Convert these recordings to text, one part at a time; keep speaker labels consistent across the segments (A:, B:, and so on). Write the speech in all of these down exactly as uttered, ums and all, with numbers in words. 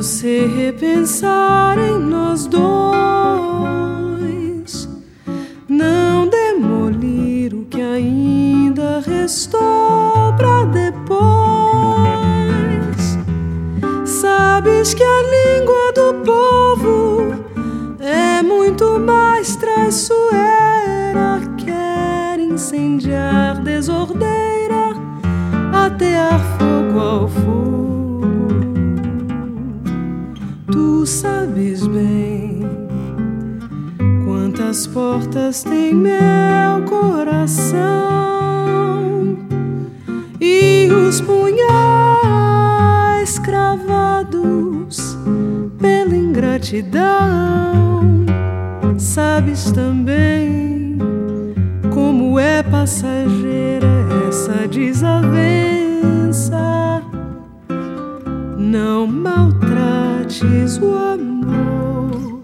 A: você repensar em nós dois, não demolir o que ainda restou pra depois. Sabes que a língua do povo é muito mais traiçoeira, quer incendiar desordeira, atear fogo ao fogo. Tu sabes bem quantas portas tem meu coração e os punhais cravados pela ingratidão. Sabes também como é passageira essa desavença. Não maltrates o amor.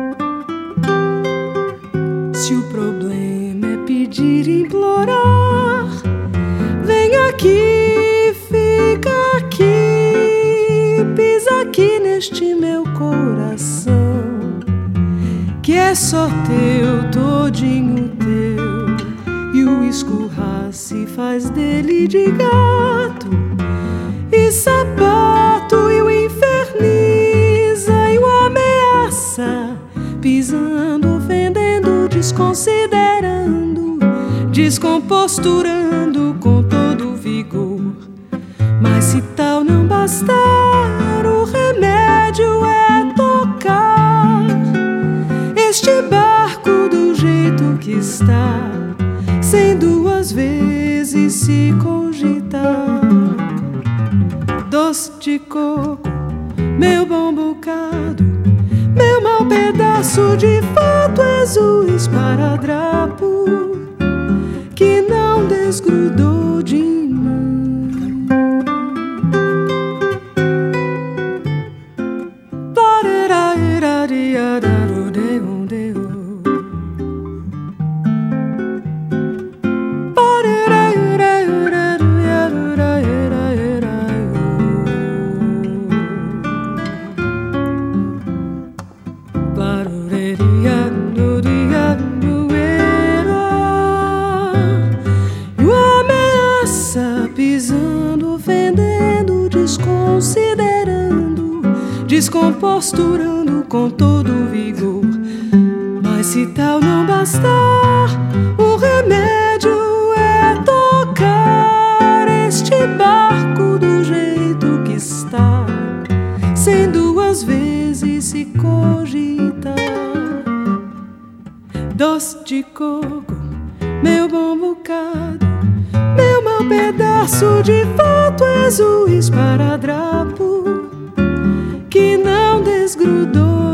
A: Se o problema é pedir e implorar, vem aqui, fica aqui, pisa aqui neste meu coração, que é só teu, todinho teu, e o escurrace faz dele de gato e sapato, e o inferniza e o ameaça, pisando, ofendendo, desconsiderando, descomposturando com todo vigor. Mas se tal não bastar, o remédio é tocar este barco do jeito que está, sem duas vezes se cogitar. Doce de coco, meu bom bocado, meu mau pedaço de fato, és o esparadrapo que não desgrudou de mim. Pisando, ofendendo, desconsiderando, descomposturando com todo vigor. Mas se tal não bastar, o remédio é tocar este barco do jeito que está, sem duas vezes se cogitar. Doce de coco, meu bom bocado, meu mau pedaço de fato, és o esparadrapo que não desgrudou